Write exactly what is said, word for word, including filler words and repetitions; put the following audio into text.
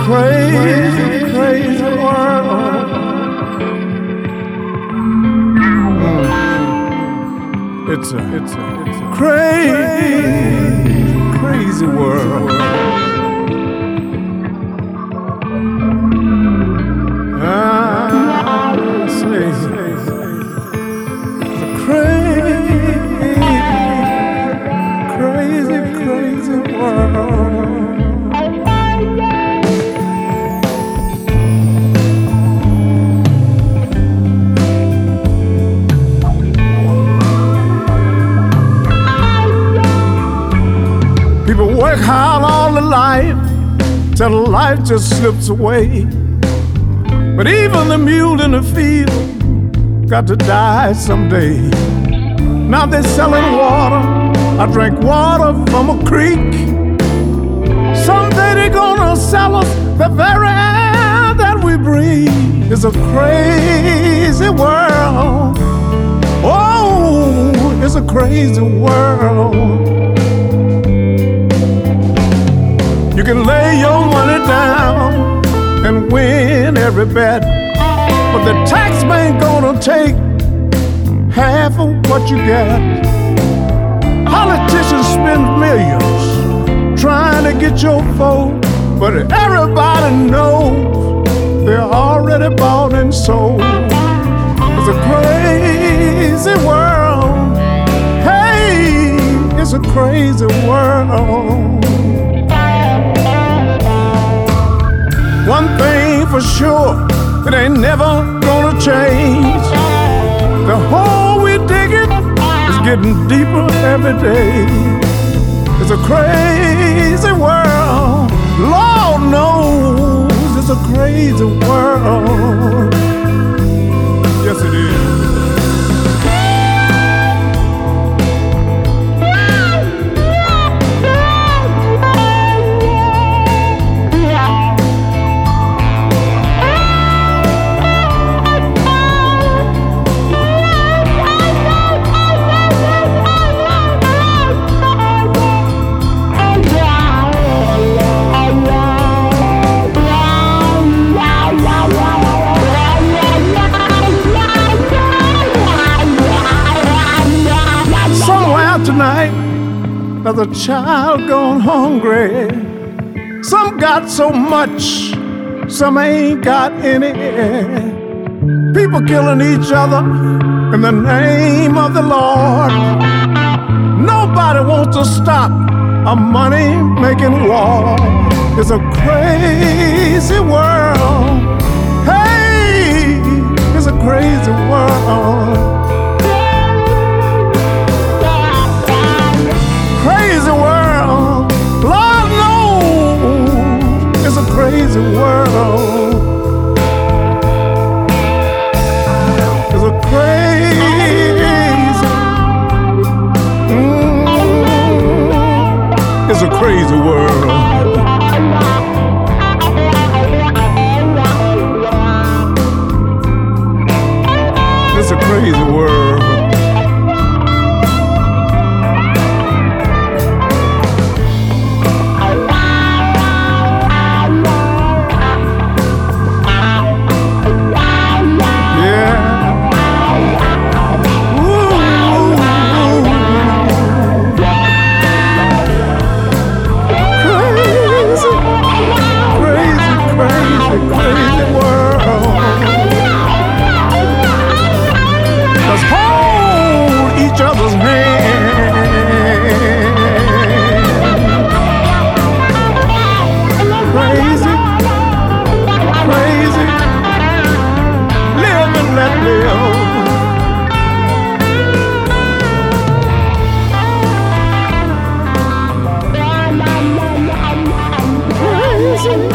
crazy, crazy world. Mm. It's a, it's a, it's a crazy, crazy world. I say, it's a crazy, crazy, crazy world. People work hard all their life till life just slips away. But even the mule in the field got to die someday. Now they're selling water. I drink water from a creek. Someday they're gonna sell us the very air that we breathe. It's a crazy world. Oh, it's a crazy world. You can lay your money down and win every bet, but the tax man gonna take half of what you get. Politicians spend millions trying to get your vote, but everybody knows they're already bought and sold. It's a crazy world. Hey, it's a crazy world. One thing for sure, it ain't never gonna change. The hole we digging is getting deeper every day. It's a crazy world. Lord knows it's a crazy world. Yes, it is. Tonight, there's a child gone hungry. Some got so much, some ain't got any. People killing each other in the name of the Lord. Nobody wants to stop a money-making war. It's a crazy world. Hey, it's a crazy world. Crazy world, Lord knows it's a crazy world. It's a crazy, mm, it's a crazy world. It's a crazy world. Crazy.